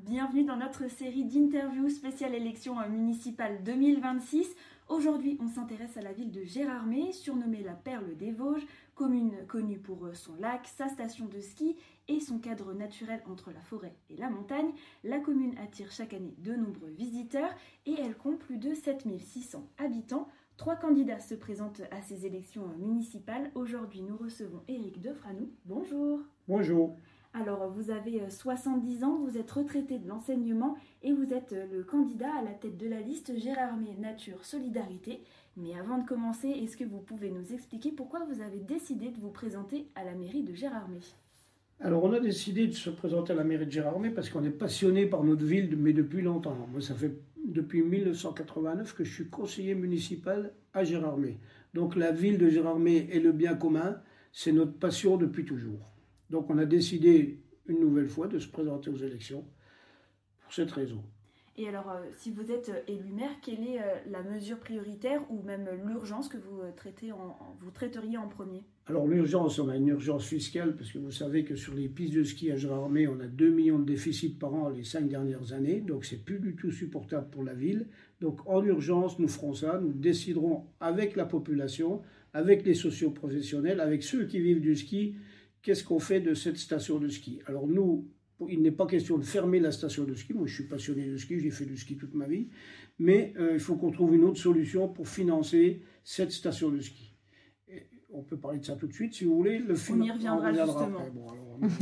bienvenue dans notre série d'interviews spéciale élection municipale 2026. Aujourd'hui, on s'intéresse à la ville de Gérardmer, surnommée la Perle des Vosges, commune connue pour son lac, sa station de ski et son cadre naturel entre la forêt et la montagne. La commune attire chaque année de nombreux visiteurs et elle compte plus de 7600 habitants. 3 candidats se présentent à ces élections municipales. Aujourd'hui, nous recevons Éric Defranou. Bonjour. Bonjour. Alors, vous avez 70 ans, vous êtes retraité de l'enseignement et vous êtes le candidat à la tête de la liste Gérardmer Nature Solidarité. Mais avant de commencer, est-ce que vous pouvez nous expliquer pourquoi vous avez décidé de vous présenter à la mairie de Gérardmer ? Alors, on a décidé de se présenter à la mairie de Gérardmer parce qu'on est passionné par notre ville, mais depuis longtemps. Moi, ça fait depuis 1989 que je suis conseiller municipal à Gérardmer. Donc, la ville de Gérardmer et le bien commun, c'est notre passion depuis toujours. Donc on a décidé une nouvelle fois de se présenter aux élections pour cette raison. Et alors, si vous êtes élu maire, quelle est la mesure prioritaire ou même l'urgence que vous traiteriez en premier ? Alors l'urgence, on a une urgence fiscale parce que vous savez que sur les pistes de ski à Gérardmer, on a 2 millions de déficits par an les 5 dernières années. Donc c'est plus du tout supportable pour la ville. Donc en urgence, nous ferons ça. Nous déciderons avec la population, avec les socioprofessionnels, avec ceux qui vivent du ski, qu'est-ce qu'on fait de cette station de ski ? Alors nous, il n'est pas question de fermer la station de ski. Moi, je suis passionné de ski, j'ai fait du ski toute ma vie. Mais il faut qu'on trouve une autre solution pour financer cette station de ski. Et on peut parler de ça tout de suite, si vous voulez. On y reviendra justement. Après. Bon,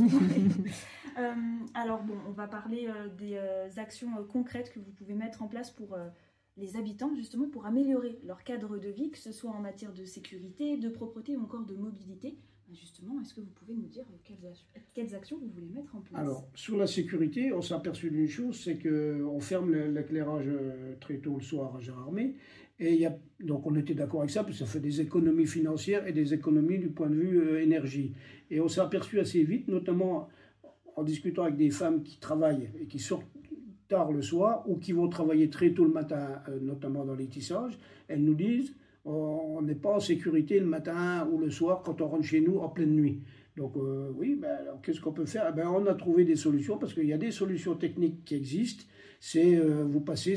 alors, on va parler des actions concrètes que vous pouvez mettre en place pour les habitants, justement, pour améliorer leur cadre de vie, que ce soit en matière de sécurité, de propreté ou encore de mobilité. Justement, est-ce que vous pouvez nous dire quelles actions vous voulez mettre en place ? Alors, sur la sécurité, on s'est aperçu d'une chose, c'est qu'on ferme l'éclairage très tôt le soir à Gérardmer. Donc, on était d'accord avec ça, parce que ça fait des économies financières et des économies du point de vue énergie. Et on s'est aperçu assez vite, notamment en discutant avec des femmes qui travaillent et qui sortent tard le soir ou qui vont travailler très tôt le matin, notamment dans les tissages. Elles nous disent: on n'est pas en sécurité le matin ou le soir quand on rentre chez nous en pleine nuit. Donc alors, qu'est-ce qu'on peut faire ? On a trouvé des solutions parce qu'il y a des solutions techniques qui existent. C'est vous passez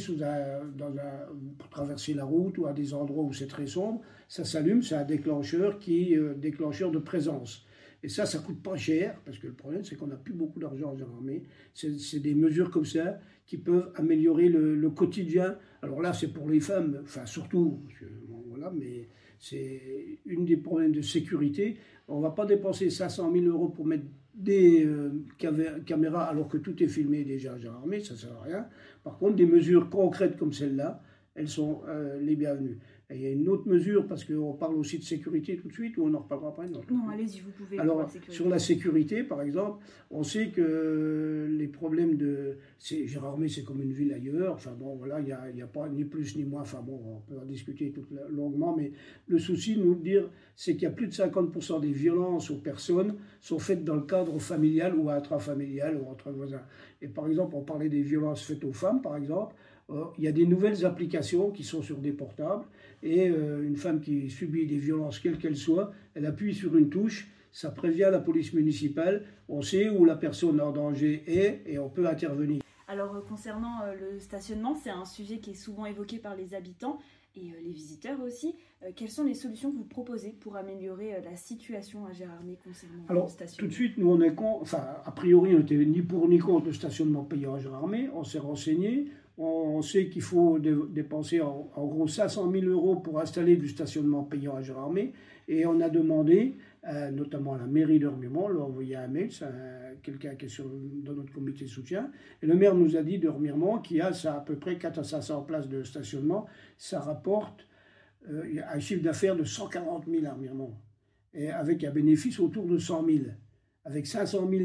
pour traverser la route ou à des endroits où c'est très sombre, ça s'allume, c'est un déclencheur déclencheur de présence. Et ça coûte pas cher, parce que le problème, c'est qu'on n'a plus beaucoup d'argent à Gérardmer. C'est des mesures comme ça qui peuvent améliorer le quotidien. Alors là, c'est pour les femmes, enfin surtout, parce que, mais c'est une des problèmes de sécurité. On ne va pas dépenser 500 000 € pour mettre des caméras, alors que tout est filmé déjà à Gérardmer, ça ne sert à rien. Par contre, des mesures concrètes comme celle-là, elles sont les bienvenues. Et il y a une autre mesure, parce qu'on parle aussi de sécurité tout de suite, ou on en reparlera après ? Non, allez-y, vous pouvez. Alors, sur la sécurité, par exemple, on sait que les problèmes Gérardmer, c'est comme une ville ailleurs. Enfin bon, voilà, il n'y a pas ni plus ni moins. Enfin bon, on peut en discuter longuement, mais le souci de nous dire, c'est qu'il y a plus de 50% des violences aux personnes sont faites dans le cadre familial ou intrafamilial ou entre voisins. Et par exemple, on parlait des violences faites aux femmes, par exemple. Il y a des nouvelles applications qui sont sur des portables et une femme qui subit des violences, quelles qu'elles soient, elle appuie sur une touche, ça prévient la police municipale, on sait où la personne en danger est et on peut intervenir. Alors concernant le stationnement, c'est un sujet qui est souvent évoqué par les habitants et les visiteurs aussi. Quelles sont les solutions que vous proposez pour améliorer la situation à Gérardmer concernant le stationnement ? Tout de suite, nous a priori on n'était ni pour ni contre le stationnement payant à Gérardmer, on s'est renseigné. On sait qu'il faut dépenser en gros 500 000 € pour installer du stationnement payant à Gérardmer. Et on a demandé, notamment à la mairie de Remiremont, on leur a envoyé un mail, c'est quelqu'un qui est dans notre comité de soutien. Et le maire nous a dit de Remiremont qu'il y a à peu près 4 à 500 places de stationnement. Ça rapporte un chiffre d'affaires de 140 000 à Remiremont. Et avec un bénéfice autour de 100 000. Avec 500 000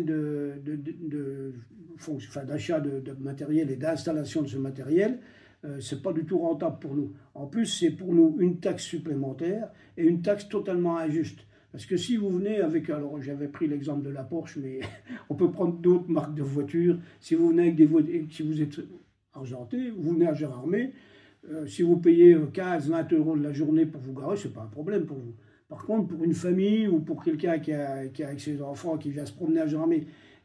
d'achat de matériel et d'installation de ce matériel, c'est pas du tout rentable pour nous. En plus, c'est pour nous une taxe supplémentaire et une taxe totalement injuste. Parce que si vous venez alors j'avais pris l'exemple de la Porsche, mais on peut prendre d'autres marques de voitures. Si vous venez avec des voitures, si vous êtes argenté, vous venez à Gérardmer, si vous payez 15-20 € de la journée pour vous garer, c'est pas un problème pour vous. Par contre, pour une famille ou pour quelqu'un qui a avec ses enfants, qui vient se promener à Gérardmer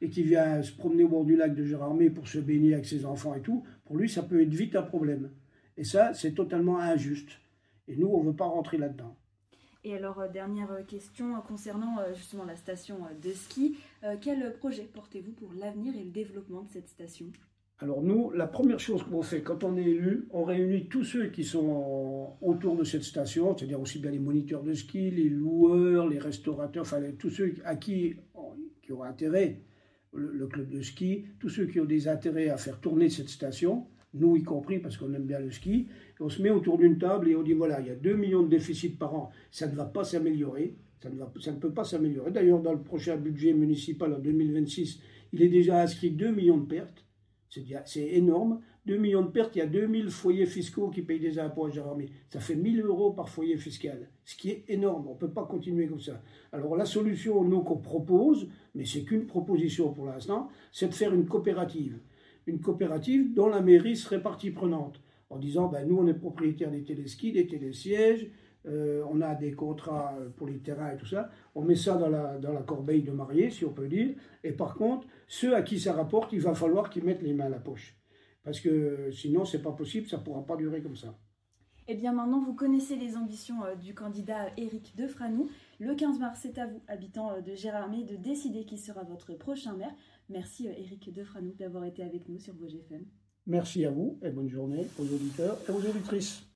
et qui vient se promener au bord du lac de Gérardmer pour se baigner avec ses enfants et tout, pour lui, ça peut être vite un problème. Et ça, c'est totalement injuste. Et nous, on ne veut pas rentrer là-dedans. Et alors, dernière question concernant justement la station de ski. Quel projet portez-vous pour l'avenir et le développement de cette station ? Alors nous, la première chose qu'on fait quand on est élu, on réunit tous ceux qui sont autour de cette station, c'est-à-dire aussi bien les moniteurs de ski, les loueurs, les restaurateurs, enfin tous ceux qui ont intérêt, le club de ski, tous ceux qui ont des intérêts à faire tourner cette station, nous y compris parce qu'on aime bien le ski, on se met autour d'une table et on dit voilà, il y a 2 millions de déficits par an, ça ne va pas s'améliorer, ça ne peut pas s'améliorer. D'ailleurs, dans le prochain budget municipal en 2026, il est déjà inscrit 2 millions de pertes. C'est énorme. 2 millions de pertes, il y a 2000 foyers fiscaux qui payent des impôts à Gérardmer. Ça fait 1 000 € par foyer fiscal, ce qui est énorme. On ne peut pas continuer comme ça. Alors la solution, nous, qu'on propose, mais c'est qu'une proposition pour l'instant, c'est de faire une coopérative. Une coopérative dont la mairie serait partie prenante, en disant, nous, on est propriétaire des téléskis, des télésièges, on a des contrats pour les terrains et tout ça, on met ça dans la corbeille de mariée, si on peut dire, et par contre, ceux à qui ça rapporte, il va falloir qu'ils mettent les mains à la poche. Parce que sinon, c'est pas possible, ça ne pourra pas durer comme ça. Eh bien maintenant, vous connaissez les ambitions du candidat Éric Defranou. Le 15 mars, c'est à vous, habitants de Gérardmer, de décider qui sera votre prochain maire. Merci Éric Defranou d'avoir été avec nous sur Vosges FM. Merci à vous et bonne journée aux auditeurs et aux auditrices.